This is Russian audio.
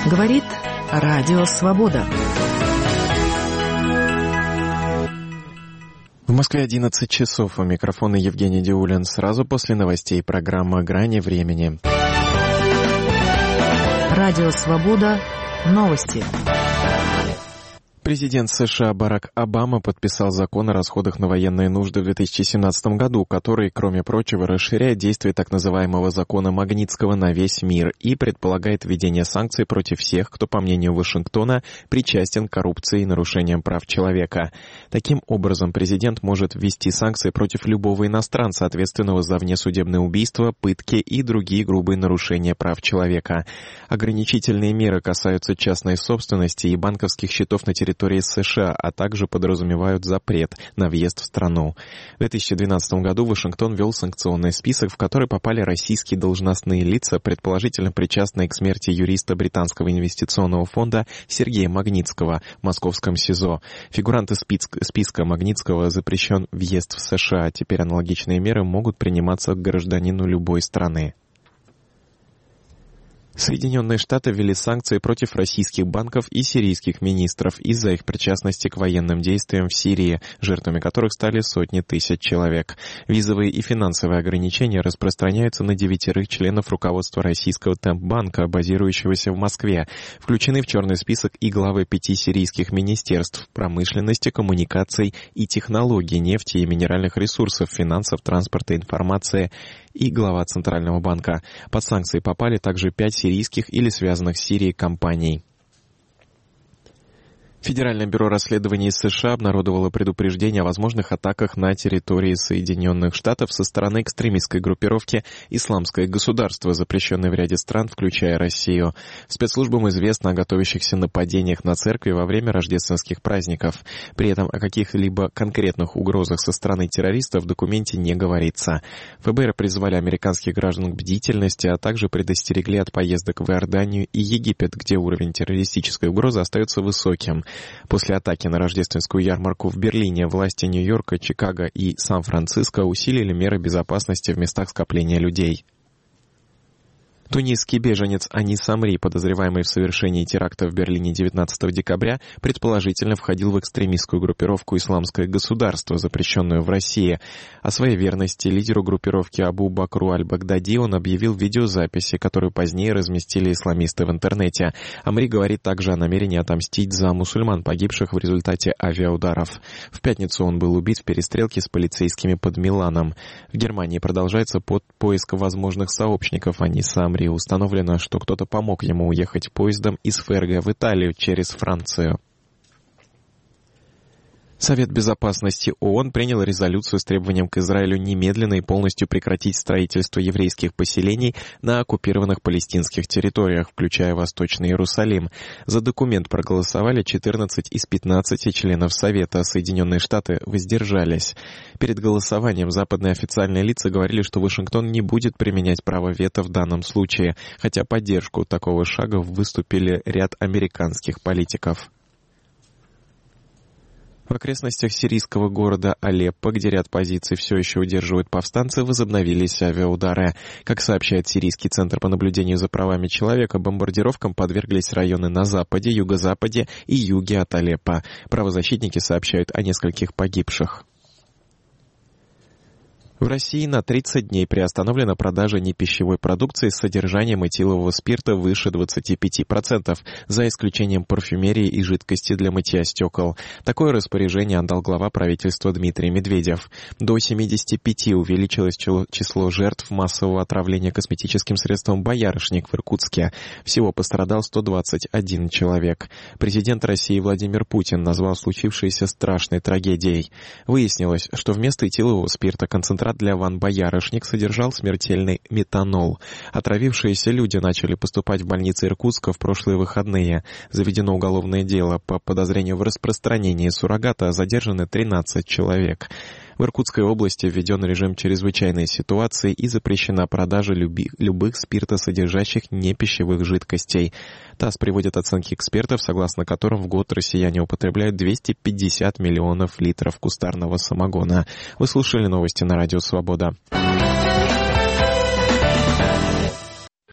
Говорит Радио Свобода. В Москве 11 часов. У микрофона Евгений Диулин. Сразу после новостей программа «Грани времени». Радио Свобода. Новости. Президент США Барак Обама подписал закон о расходах на военные нужды в 2017 году, который, кроме прочего, расширяет действие так называемого закона Магнитского на весь мир и предполагает введение санкций против всех, кто, по мнению Вашингтона, причастен к коррупции и нарушениям прав человека. Таким образом, президент может ввести санкции против любого иностранца, ответственного за внесудебное убийство, пытки и другие грубые нарушения прав человека. Ограничительные меры касаются частной собственности и банковских счетов на территории США, а также подразумевают запрет на въезд в страну. В 2012 году Вашингтон ввел санкционный список, в который попали российские должностные лица, предположительно причастные к смерти юриста британского инвестиционного фонда Сергея Магнитского в московском СИЗО. Фигуранты списка Магнитского запрещен въезд в США. Теперь аналогичные меры могут приниматься к гражданину любой страны. Соединенные Штаты ввели санкции против российских банков и сирийских министров из-за их причастности к военным действиям в Сирии, жертвами которых стали сотни тысяч человек. Визовые и финансовые ограничения распространяются на 9 членов руководства российского Темпбанка, базирующегося в Москве. Включены в черный список и главы 5 сирийских министерств промышленности, коммуникаций и технологий, нефти и минеральных ресурсов, финансов, транспорта, информации и глава Центрального банка. Под санкции попали также 5 сирийских или связанных с Сирией компаний. Федеральное бюро расследований США обнародовало предупреждение о возможных атаках на территории Соединенных Штатов со стороны экстремистской группировки «Исламское государство», запрещенной в ряде стран, включая Россию. Спецслужбам известно о готовящихся нападениях на церкви во время рождественских праздников. При этом о каких-либо конкретных угрозах со стороны террористов в документе не говорится. ФБР призвали американских граждан к бдительности, а также предостерегли от поездок в Иорданию и Египет, где уровень террористической угрозы остается высоким. После атаки на рождественскую ярмарку в Берлине власти Нью-Йорка, Чикаго и Сан-Франциско усилили меры безопасности в местах скопления людей. Тунисский беженец Анис Амри, подозреваемый в совершении теракта в Берлине 19 декабря, предположительно входил в экстремистскую группировку «Исламское государство», запрещенную в России. О своей верности лидеру группировки Абу Бакру аль-Багдади он объявил в видеозаписи, которую позднее разместили исламисты в интернете. Амри говорит также о намерении отомстить за мусульман, погибших в результате авиаударов. В пятницу он был убит в перестрелке с полицейскими под Миланом. В Германии продолжается поиск возможных сообщников Аниса Амри. Установлено, что кто-то помог ему уехать поездом из ФРГ в Италию через Францию. Совет Безопасности ООН принял резолюцию с требованием к Израилю немедленно и полностью прекратить строительство еврейских поселений на оккупированных палестинских территориях, включая Восточный Иерусалим. За документ проголосовали 14 из 15 членов Совета, Соединенные Штаты воздержались. Перед голосованием западные официальные лица говорили, что Вашингтон не будет применять право вето в данном случае, хотя поддержку такого шага выступили ряд американских политиков. В окрестностях сирийского города Алеппо, где ряд позиций все еще удерживают повстанцы, возобновились авиаудары. Как сообщает Сирийский центр по наблюдению за правами человека, бомбардировкам подверглись районы на западе, юго-западе и юге от Алеппо. Правозащитники сообщают о нескольких погибших. В России на 30 дней приостановлена продажа непищевой продукции с содержанием этилового спирта выше 25%, за исключением парфюмерии и жидкости для мытья стекол. Такое распоряжение отдал глава правительства Дмитрий Медведев. До 75 увеличилось число жертв массового отравления косметическим средством «Боярышник» в Иркутске. Всего пострадал 121 человек. Президент России Владимир Путин назвал случившееся страшной трагедией. Выяснилось, что вместо этилового спирта концентрат для ванн «Боярышник» содержал смертельный метанол. Отравившиеся люди начали поступать в больницы Иркутска в прошлые выходные. Заведено уголовное дело по подозрению в распространении суррогата, задержаны 13 человек. В Иркутской области введен режим чрезвычайной ситуации и запрещена продажа любых спиртосодержащих непищевых жидкостей. ТАСС приводит оценки экспертов, согласно которым в год россияне употребляют 250 миллионов литров кустарного самогона. Вы слушали новости на Радио Свобода.